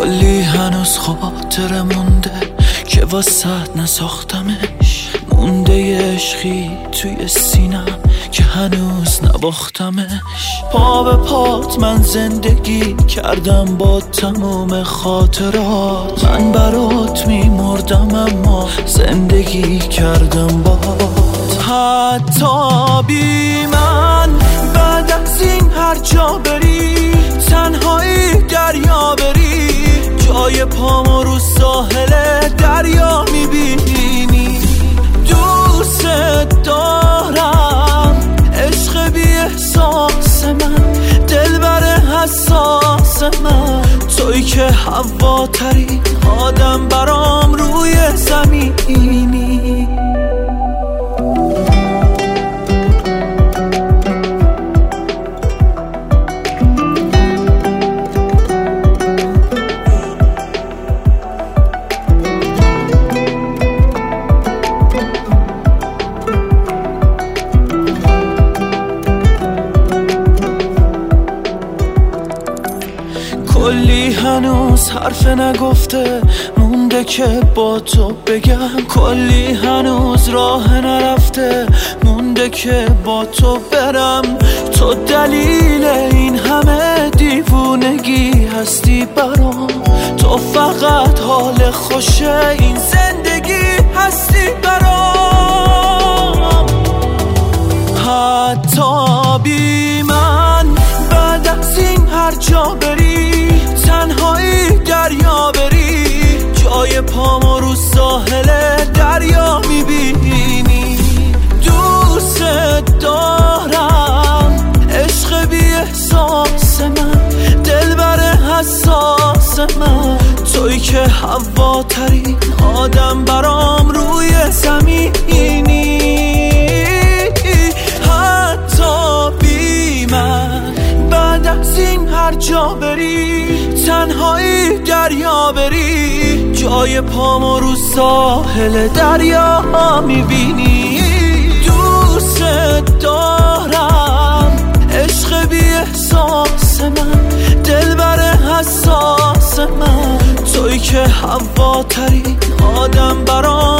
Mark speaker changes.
Speaker 1: کلی هنوز خاطره مونده که واسه نساختمش، مونده عشقی توی سینم که هنوز نباختمش. پا به پات من زندگی کردم با تموم خاطرات، من برات میمردم اما زندگی کردم بات. حتی بی من بعد از این هر جا بری، تنهایی دریا بری، جای پامو رو ساحل دریا میبینی. دوست دارم عشق بی احساس من، دلبر حساس من، توی که هواترین آدم برام روی زمینی. کلی هنوز حرف نگفته مونده که با تو بگم، کلی هنوز راه نرفته مونده که با تو برم. تو دلیل این همه دیوونگی هستی برام، تو فقط حال خوشه این زندگی هستی برام. حتی بی من بعد از این هر جا بری، تنهایی دریا بری، جای پامو رو ساحل دریا میبینی. دوست دارم عشق بی احساس من، دلبر حساس من، توی که هواترین آدم برام روی زمینی. حتی بی من بعد از این هر جا بری، تنهایی دریا بری، جای پامو رو ساحل دریا میبینی. دوست دارم عشق بی احساس من، دلبر حساس من، توی که هواترین آدم برام